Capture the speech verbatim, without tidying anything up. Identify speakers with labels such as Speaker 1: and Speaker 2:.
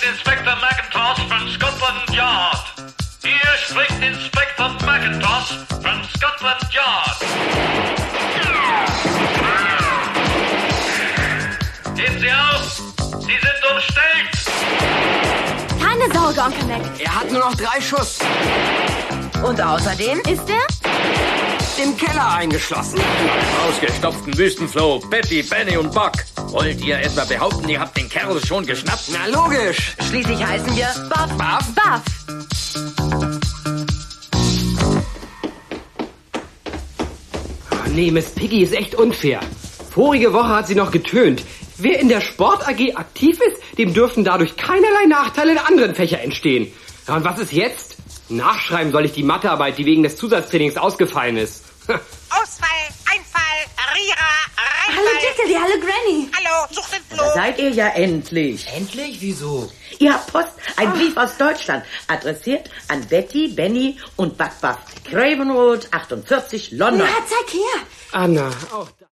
Speaker 1: Inspector McIntosh von Scotland Yard. Hier spricht Inspector McIntosh von Scotland Yard. Gehen Sie aus! Sie sind umstellt!
Speaker 2: Keine Sorge, Onkel Mac.
Speaker 3: Er hat nur noch drei Schuss.
Speaker 4: Und außerdem
Speaker 2: Ist er?
Speaker 3: Im Keller eingeschlossen.
Speaker 5: Ausgestopften Wüstenfloh, Betty, Benny und Buck. Wollt ihr etwa behaupten, ihr habt den Kerl schon geschnappt?
Speaker 3: Na logisch.
Speaker 4: schließlich heißen wir Buff.
Speaker 3: Buff?
Speaker 2: Buff.
Speaker 6: Oh, nee, Miss Piggy ist echt unfair. Vorige Woche hat sie noch getönt. Wer in der Sport A G aktiv ist, dem dürfen dadurch keinerlei Nachteile in anderen Fächern entstehen. Ja, und was ist jetzt? Nachschreiben soll ich die Mathearbeit, die wegen des Zusatztrainings ausgefallen ist.
Speaker 7: Ausfall, Einfall, Rira,
Speaker 2: Hallo
Speaker 7: Reinfall.
Speaker 2: Dickel, hallo Granny.
Speaker 7: Hallo, such den Flo.
Speaker 4: Da seid ihr ja endlich.
Speaker 3: Endlich? Wieso?
Speaker 4: Ihr habt Post, ein Brief aus Deutschland, adressiert an Betty, Benny und Buck Buff. Craven Road achtundvierzig, London.
Speaker 2: Na, zeig her.
Speaker 6: Anna, auch da.